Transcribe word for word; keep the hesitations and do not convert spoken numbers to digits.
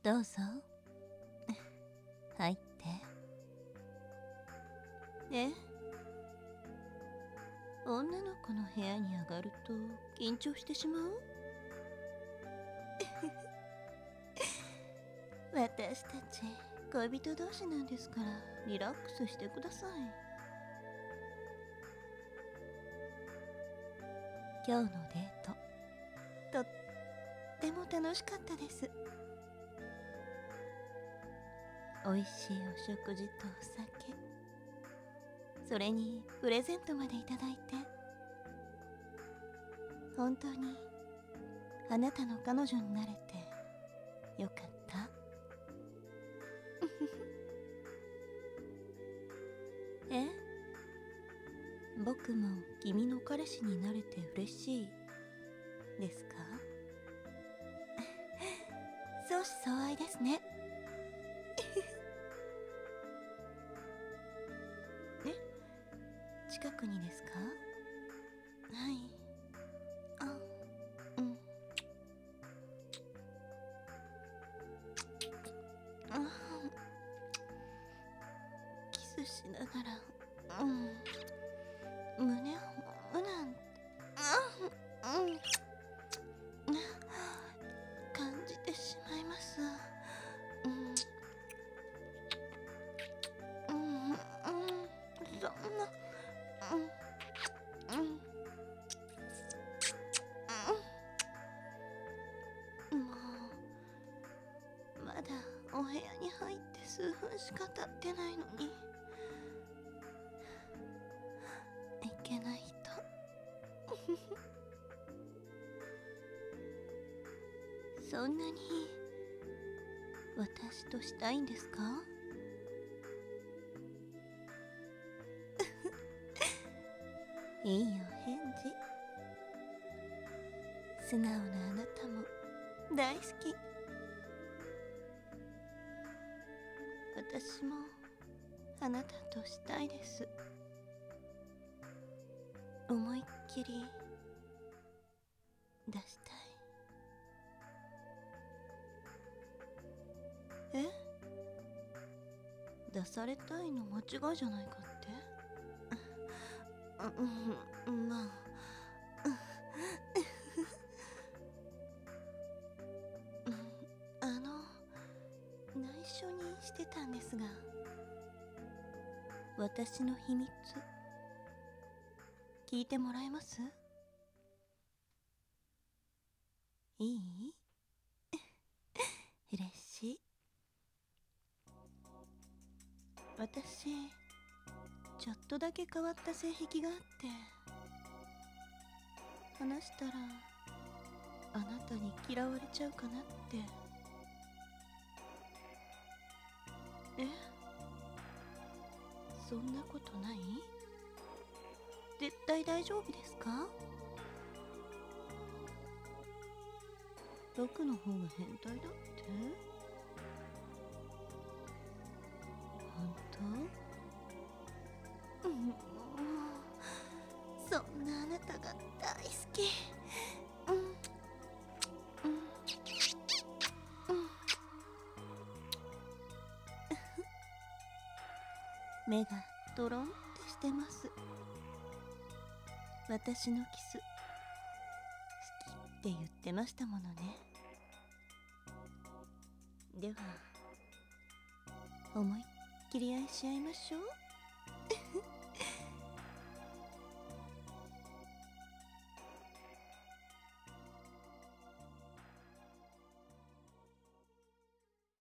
どうぞ入って。え、女の子の部屋に上がると緊張してしまう私たち恋人同士なんですから、リラックスしてください。今日のデート、とっても楽しかったです。美味しいお食事とお酒、それにプレゼントまでいただいて、本当にあなたの彼女になれてよかった。え、僕も君の彼氏になれて嬉しいですか？相思相愛ですね。え、近くにですか？はい。あ、うん。あ、キスしながら、うん、胸をうなん、あ、うん、感じてしまいます。うん、うん、うん、そんな、うん、うん、うん、もう、まだお部屋に入って数分しか経ってないのに、いけないと。そんなに私としたいんですか？いいよ返事。素直なあなたも大好き。私もあなたとしたいです。思いっきり出したい。え、出されたいの間違いじゃないかって？うん、まああの、内緒にしてたんですが、私の秘密聞いてもらえます？いい？嬉しい。私ちょっとだけ変わった性癖があって、話したらあなたに嫌われちゃうかなって。え、そんなことない？絶対大丈夫ですか？僕の方が変態だって？本当？うん、もうそんなあなたが大好き。うん、うん、うん。目がドロンってしてます。私のキス好きって言ってましたものね。では思いっきり愛し合いましょう。